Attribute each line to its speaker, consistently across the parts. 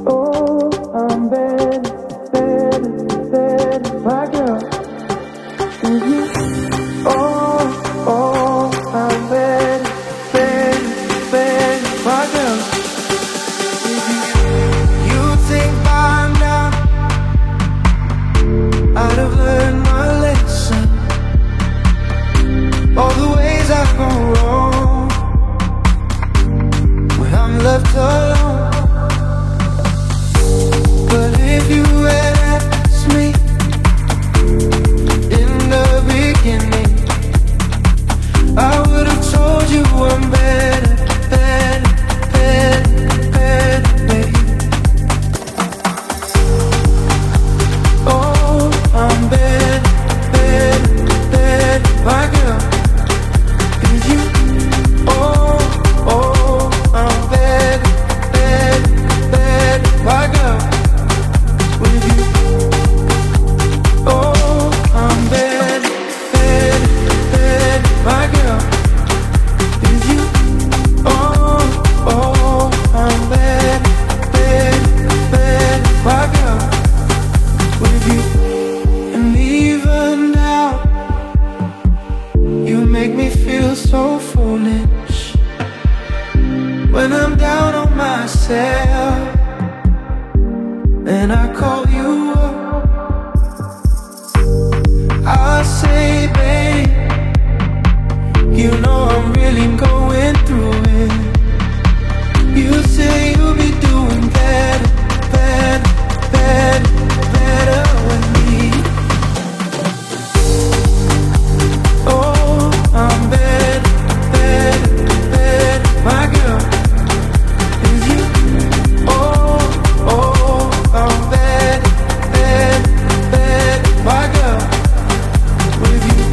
Speaker 1: Oh, I'm better, better, better, my girl. With you. Oh, I'm better, better, better, my girl. With you. You think by now I'd have learned my lesson. All the ways I've gone wrong when I'm left alone. But if you had asked me in the beginning, I would have told you I'm better, better, better, better, baby. Oh, I'm better, better, better, my girl. With you. Oh, I'm better, better, better, my girl. With you. Oh, I'm better, better, better, my girl. With you. Oh, I'm better, better, better, my girl. With you. And even now, you make me feel so foolish when I'm down on myself and I call you up. I say, babe, you know I'm really going through it. You say you'll be doing better, better, better, better with me. Oh, I'm better, better, better, my girl. With you. Oh, I'm better, better, better, my girl. With you.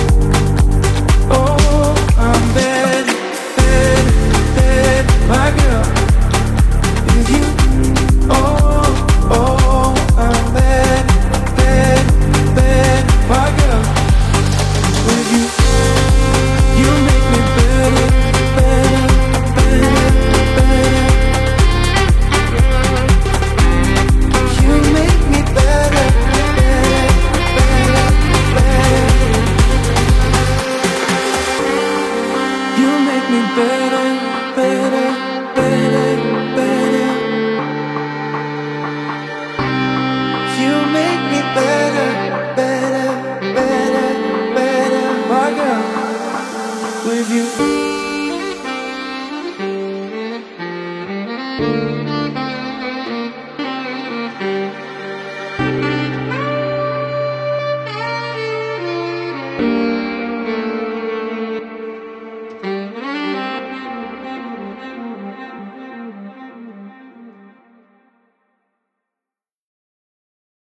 Speaker 1: Oh, I'm better, better, better, my girl. With you. Oh, I'm better, better, better, my girl. With you. You make me better, better, better, better. You make me better, better, better, better. You make me better, better, better, better. You make me better, better, better, better, my girl. With you.